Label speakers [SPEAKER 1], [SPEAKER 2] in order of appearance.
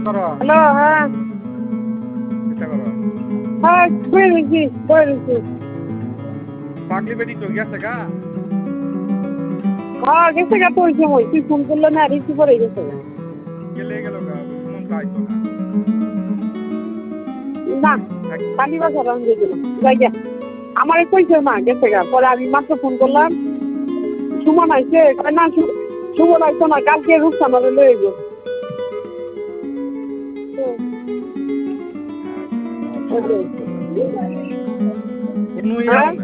[SPEAKER 1] করো
[SPEAKER 2] হ্যালো হ্যাঁ
[SPEAKER 1] চিন্তা করো
[SPEAKER 2] হ্যাঁ বলেছি
[SPEAKER 1] পাগলি বেটি তো গেছে গা
[SPEAKER 2] হ্যাঁ গেছে গা তো ওই সময় তুই ফোন করলে না রিসিভ করে গেছে গা
[SPEAKER 1] গেলে গেল গা সুমন তো আইতো না
[SPEAKER 2] না কালী বাজার আমি দিয়ে দিলাম জায়গা আমার কইছে না গেছে গা পরে আমি মাত্র ফোন করলাম সুমন আইছে কয় না সুমন আইতো না কালকে রূপসানারে লয়ে গো
[SPEAKER 1] কোনো ইয়া